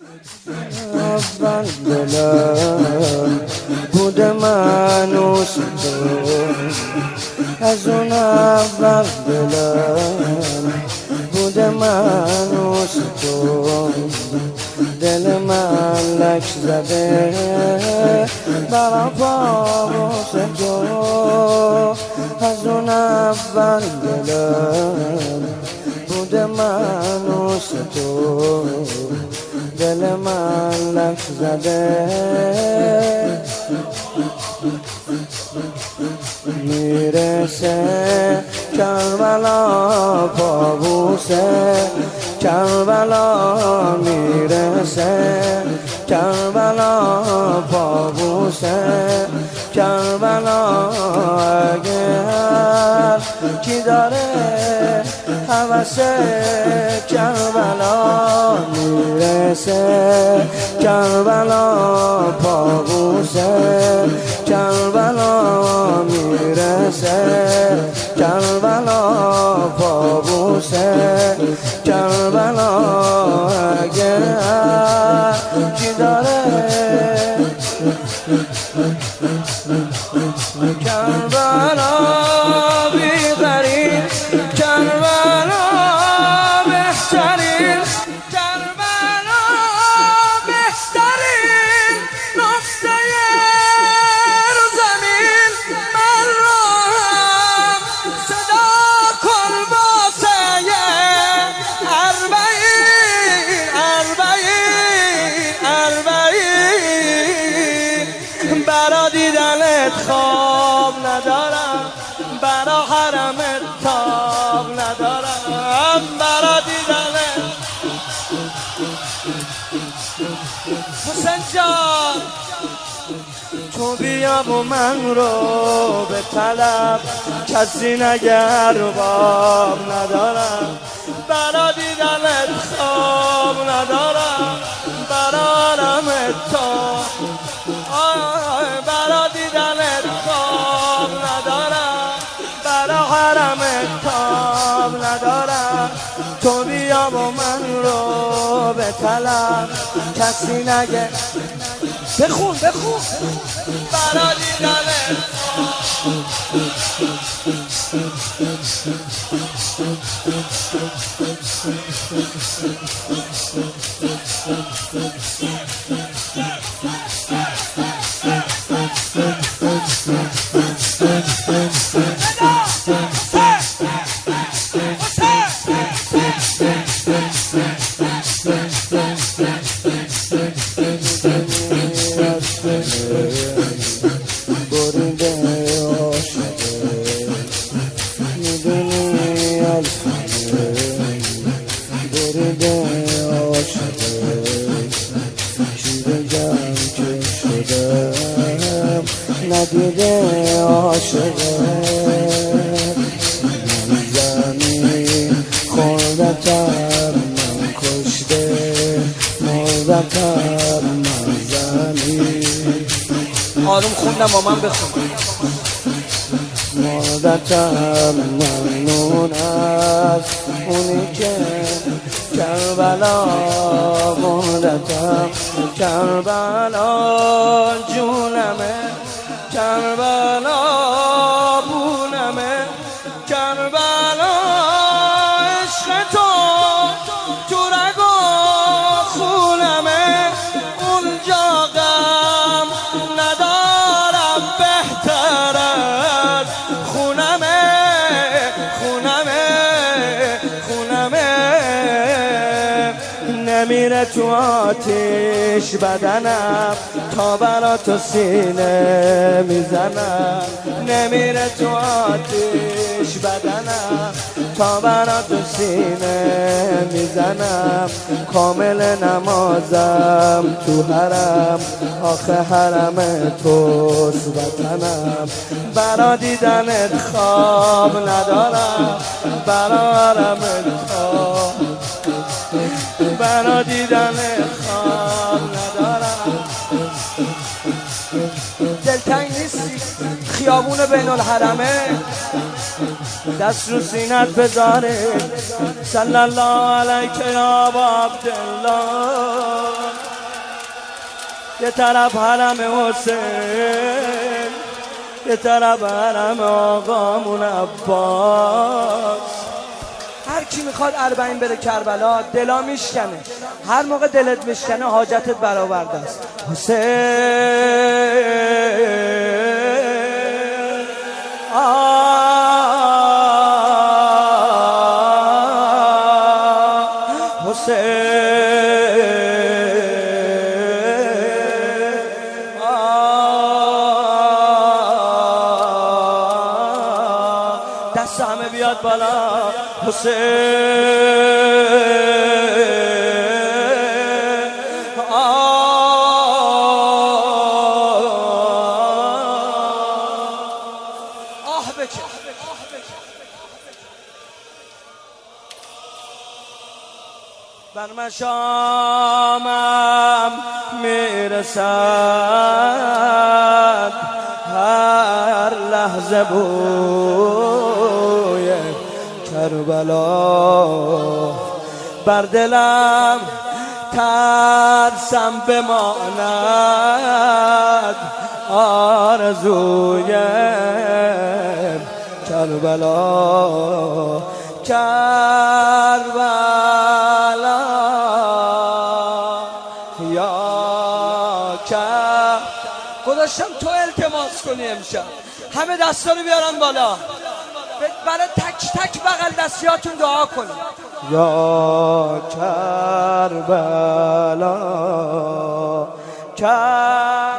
اول دلم بوده منوس تو، از اون اول دلم بوده منوس تو، دل من لک زده برا پاوس تو، از اون اول دلم بوده منوس تو، دل من لک زده میرسه کربلا پابوسه، کربلا میرسه کربلا پابوسه، کربلا اگر کی داره هوس کربلا میرسه، کربلا پابوسه، کربلا میرسه، کربلا پابوسه، کربلا اگر کی داره کربلا بی‌غریب، کربلا بهترین، کربلا بهترین نقطه رو زمین، من رو هم صدا کن واسه اربعین، اربعین، اربعین. برا دیدنت خواب ندارم، برا حرمت تاب ندارم، برا دیدنت حسین جان. تو بیا و من رو به طلب، کسی نگر باب ندارم، برا دیدنت خواب ندارم، برا حرمت تاب، برا دیدنت خواب ندارم، برا حرمت تاب ندارم. تو بیا و من رو به طلب، کسی نگه بخون بخون برا دیدنت بریده عاشقه، میدونی الفنه بریده عاشقه، چی بگم که شدم ندیده عاشقه، من زمین خوردتم من کشته مردتم، من زمین آروم خوندم با من بخون، مردتم ممنون از اونی که کربلا، مردتم کربلا جونمه، کربلا بونمه، کربلا عشق تو رگ و خونمه، اونجا غم ندارم بهتر از خونمه، خونمه، خونمه. نمیره تو آتیش بدنم تا برا تو سینه میزنم، نمیره تو آتیش بدنم تا برا تو سینه میزنم، کامل نمازم تو حرم، آخه حرم توست وطنم، برا دیدنت خواب ندارم، برا حرمت خواب، برا دیدنت خواب ندارم. دلتنگ نیستی؟ خیابون بین الحرمه دست رو سینت بذاره، صلی الله علیک یا ابا عبدالله. یه طرف حرم حسین، یه طرف حرم آقامون عباس. هر کی میخواد اربعین بره کربلا دلا میشکنه، هر موقع دلت میشکنه حاجتت برآورده است. حسین دست همه بیاد بالا. حسین آه بکش. بر مشامم میرسد هر لحظه بوی کربلا، بر دلم ترسم بماند آرزوی کربلا. کربلا یا گذاشتم تو التماس کنی امشب، همه دستا رو بیارن بالا، برای تک تک بغل دستیاتون دعا کنید. یا کربلا